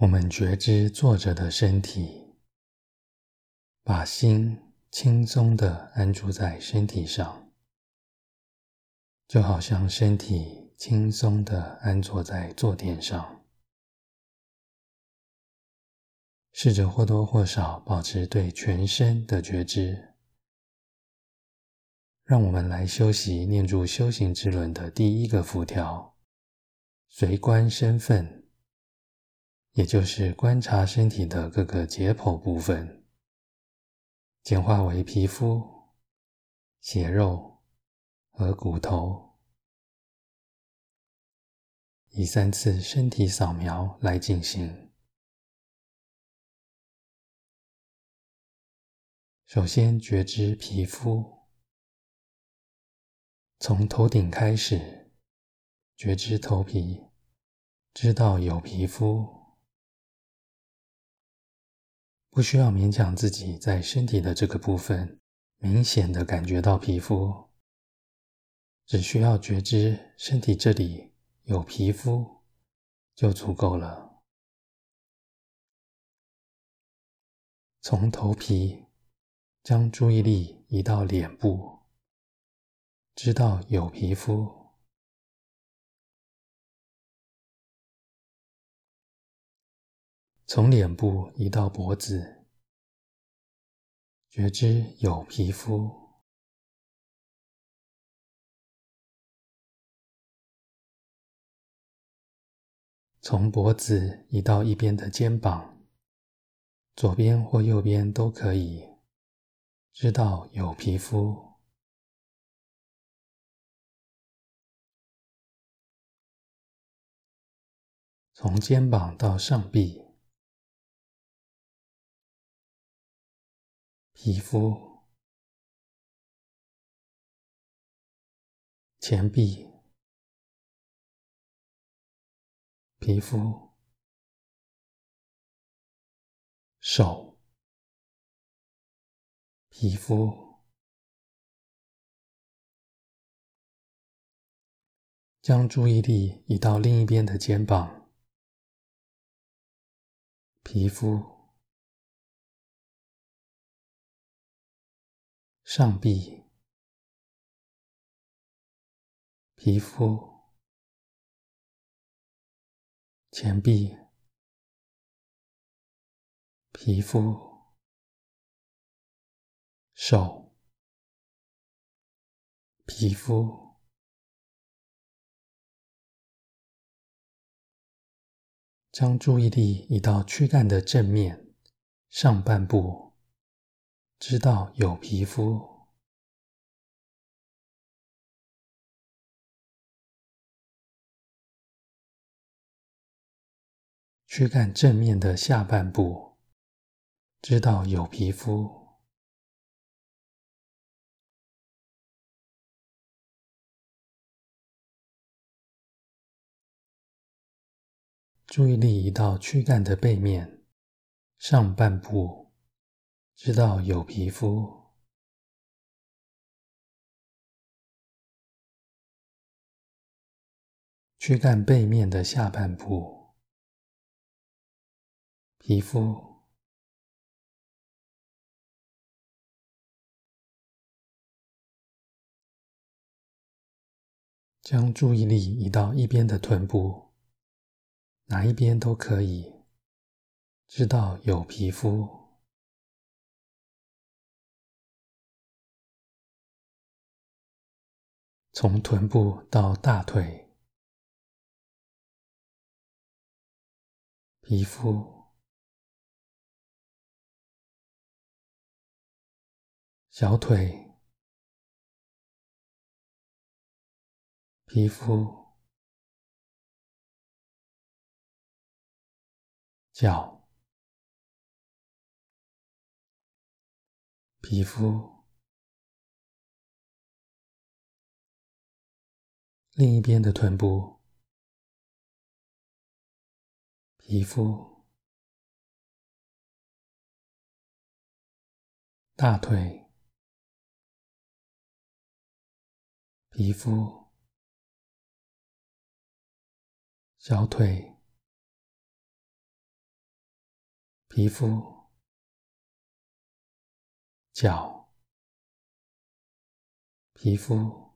我们觉知坐着的身体，把心轻松地安住在身体上，就好像身体轻松地安坐在坐垫上。试着或多或少保持对全身的觉知。让我们来修习念住修行之轮的第一个浮条，随观身分，也就是观察身体的各个解剖部分，简化为皮肤、血肉和骨头。以3次身体扫描来进行。首先觉知皮肤，从头顶开始，觉知头皮，知道有皮肤，不需要勉强自己在身体的这个部分明显的感觉到皮肤，只需要觉知身体这里有皮肤就足够了。从头皮将注意力移到脸部，知道有皮肤。从脸部移到脖子，觉知有皮肤。从脖子移到一边的肩膀，左边或右边都可以，知道有皮肤。从肩膀到上臂，皮肤，前臂，皮肤，手，皮肤。将注意力移到另一边的肩膀，皮肤，上臂，皮肤，前臂，皮肤，手，皮肤。将注意力移到躯干的正面，上半部，知道有皮肤。躯干正面的下半部，知道有皮肤。注意力移到躯干的背面，上半部，知道有皮肤。躯干背面的下半部，皮肤。将注意力移到一边的臀部，哪一边都可以，知道有皮肤。从臀部到大腿，皮肤，小腿，皮肤，脚，皮肤。另一边的臀部，皮肤，大腿，皮肤，小腿， 皮肤、脚、皮肤，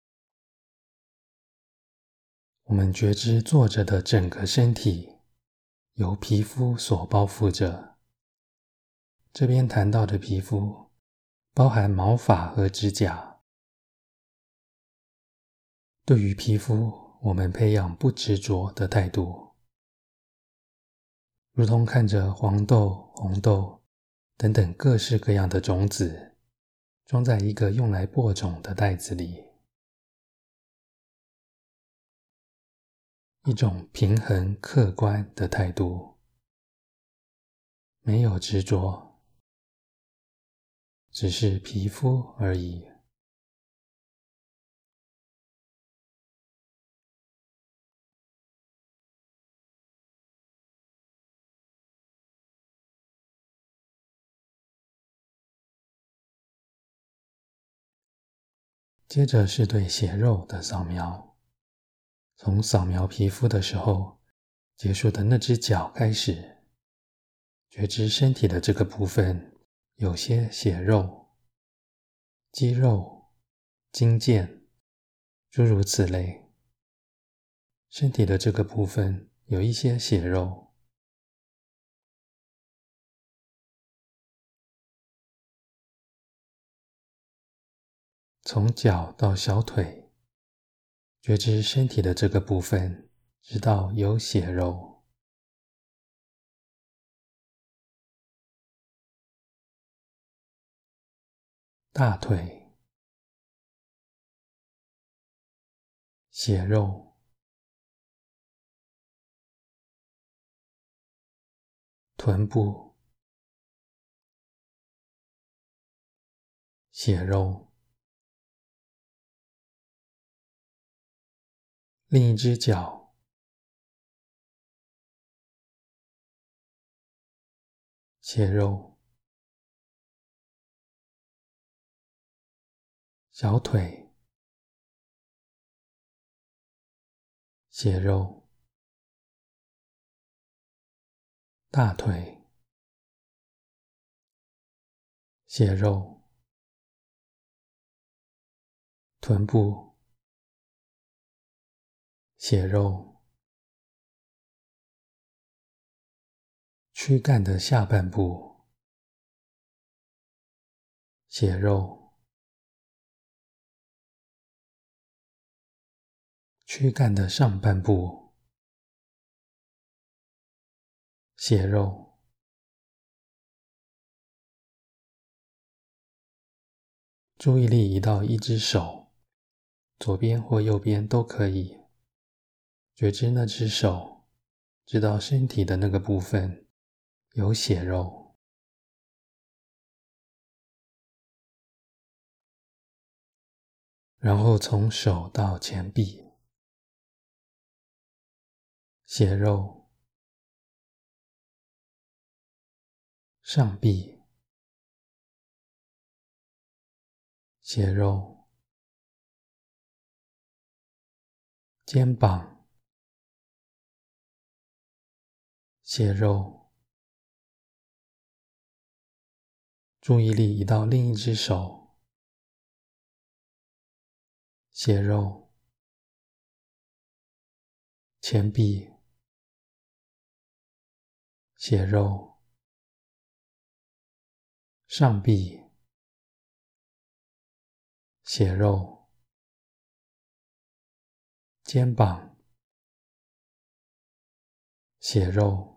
我们觉知坐着的整个身体由皮肤所包覆着。这边谈到的皮肤包含毛发和指甲。对于皮肤，我们培养不执着的态度，如同看着黄豆、红豆等等各式各样的种子装在一个用来播种的袋子里，一种平衡客观的态度，没有执着，只是皮肤而已。接着是对血肉的扫描，从扫描皮肤的时候结束的那只脚开始，觉知身体的这个部分有些血肉、肌肉、筋腱，诸如此类。身体的这个部分有一些血肉，从脚到小腿，觉知身体的这个部分，直到有血肉。大腿，血肉，臀部，血肉，另一只脚，血肉，小腿，血肉，大腿，血肉，臀部，血肉，躯干的下半部，血肉，躯干的上半部，血肉。注意力移到一只手，左边或右边都可以，觉知那只手，直到身体的那个部分有血肉。然后从手到前臂，血肉，上臂，血肉，肩膀，血肉。注意力移到另一只手，血肉，前臂，血肉，上臂，血肉，肩膀，血肉，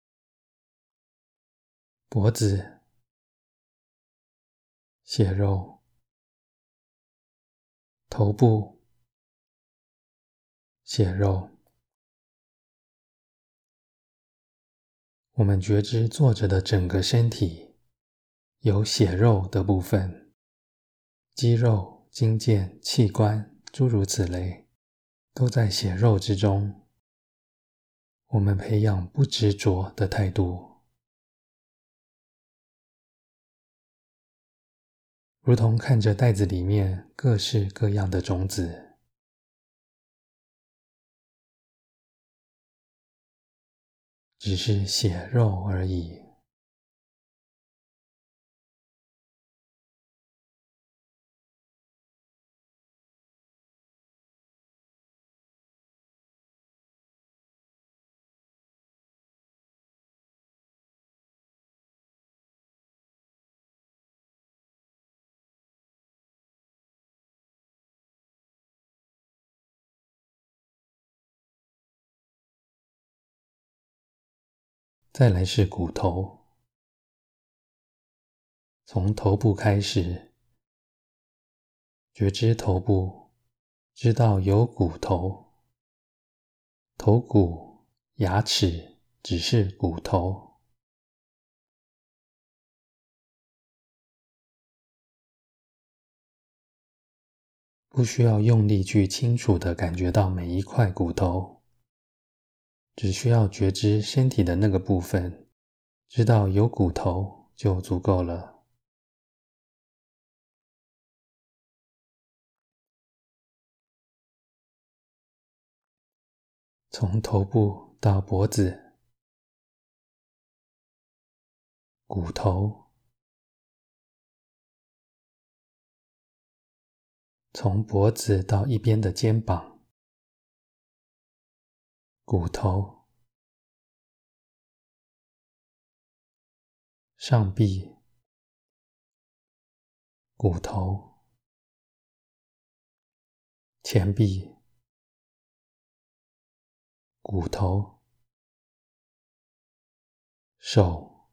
脖子，血肉，头部，血肉。我们觉知坐着的整个身体有血肉的部分，肌肉、筋腱、器官，诸如此类，都在血肉之中。我们培养不执着的态度，如同看着袋子里面各式各样的种子，只是血肉而已。 再来是骨头，从头部开始，觉知头部，知道有骨头，头骨、牙齿只是骨头。不需要用力去清楚地感觉到每一块骨头，只需要觉知身体的那个部分，知道有骨头就足够了。从头部到脖子，骨头，从脖子到一边的肩膀，骨头，上臂，骨头，前臂，骨头，手，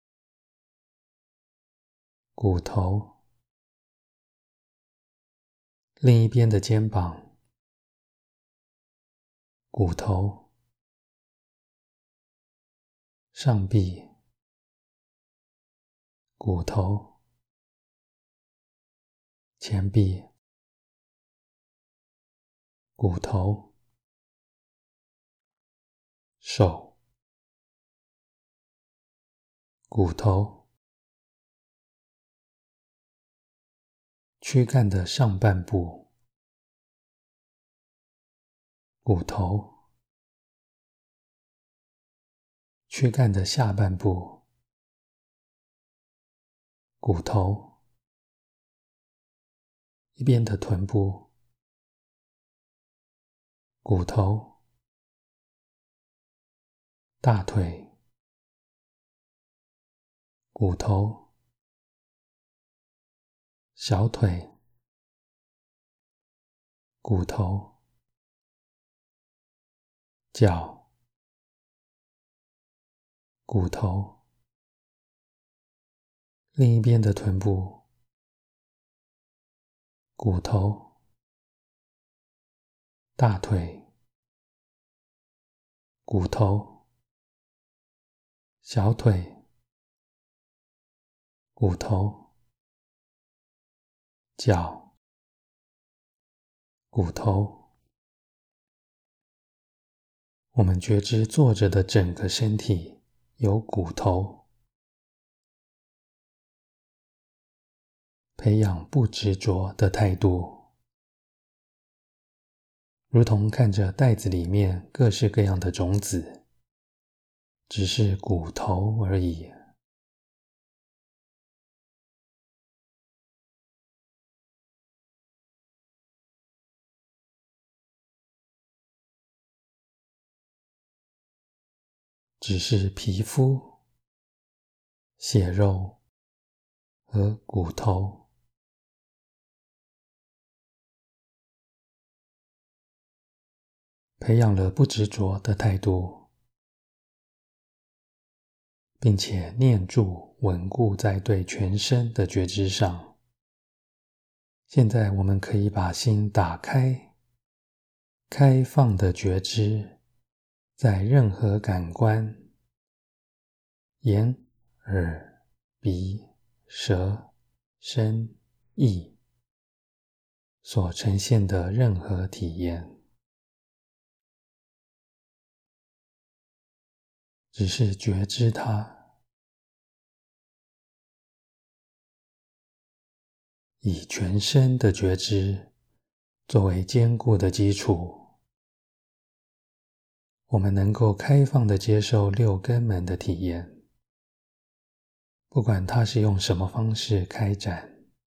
骨头，另一边的肩膀，骨头，上臂，骨头，前臂，骨头，手，骨头，躯干的上半部，骨头，躯干的下半部，骨头，一边的臀部，骨头，大腿，骨头，小腿，骨头，脚，骨头，另一边的臀部，骨头，大腿，骨头，小腿，骨头，脚，骨头。我们觉知坐着的整个身体有骨头，培养不执着的态度，如同看着袋子里面各式各样的种子，只是骨头而已。只是皮肤、血肉和骨头，培养了不执着的态度，并且念住稳固在对全身的觉知上。现在我们可以把心打开，开放的觉知在任何感官，眼、耳、鼻、舌、身、意所呈现的任何体验，只是觉知它，以全身的觉知作为坚固的基础，我们能够开放地接受六根门的体验，不管它是用什么方式开展。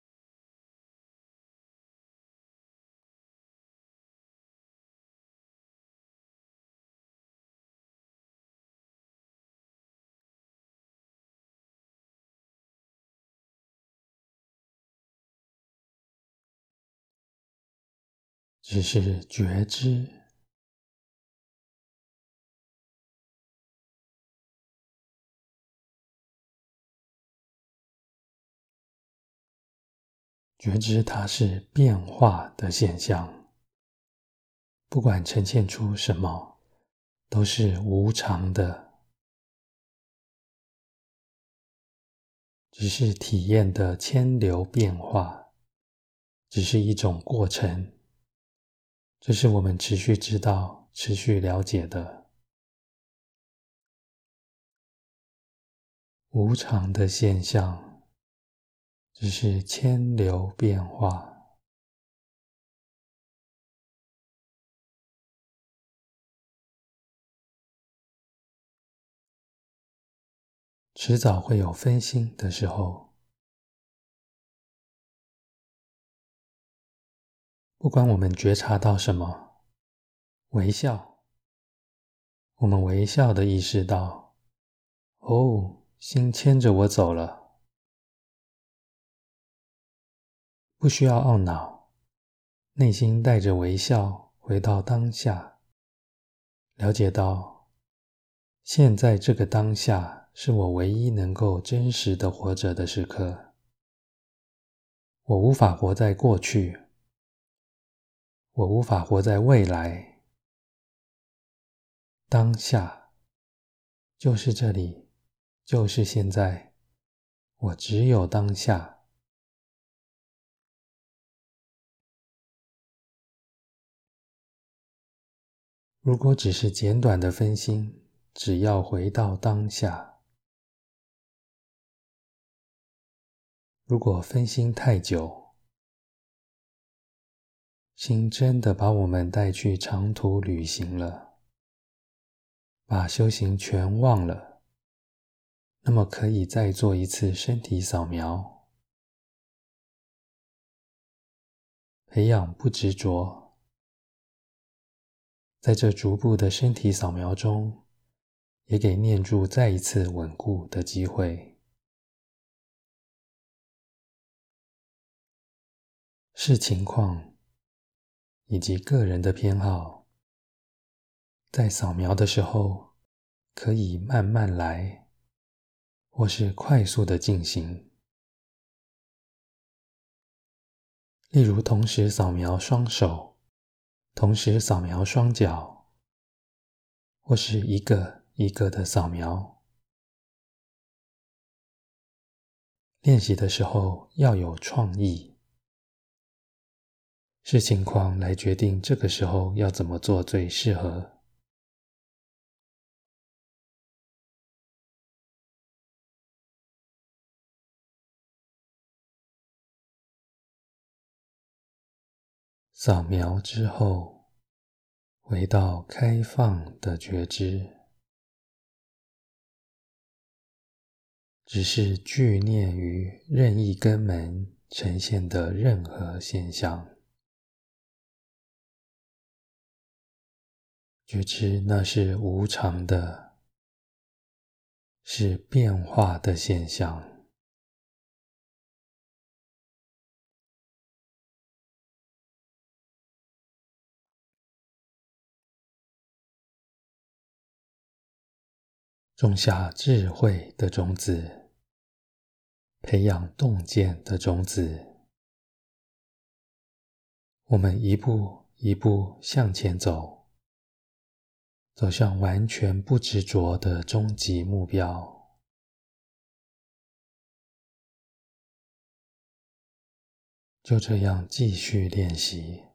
只是觉知， 觉知它是变化的现象，不管呈现出什么，都是无常的，只是体验的千流变化，只是一种过程，这是我们持续知道、持续了解的。无常的现象，只是千流变化。迟早会有分心的时候，不管我们觉察到什么，微笑，我们微笑地意识到，哦，心牵着我走了，不需要懊恼，内心带着微笑回到当下，了解到现在这个当下是我唯一能够真实的活着的时刻。我无法活在过去，我无法活在未来，当下就是这里，就是现在，我只有当下。如果只是简短的分心，只要回到当下。如果分心太久，心真的把我们带去长途旅行了，把修行全忘了，那么可以再做一次身体扫描，培养不执着。在这逐步的身体扫描中，也给念住再一次稳固的机会。视情况以及个人的偏好，在扫描的时候可以慢慢来，或是快速的进行。例如同时扫描双手，同时扫描双脚，或是一个一个的扫描。练习的时候要有创意，视情况来决定这个时候要怎么做最适合。扫描之后，回到开放的觉知，只是具念于任意根门呈现的任何现象，觉知那是无常的，是变化的现象。种下智慧的种子，培养洞见的种子，我们一步一步向前走，走向完全不执着的终极目标。就这样继续练习。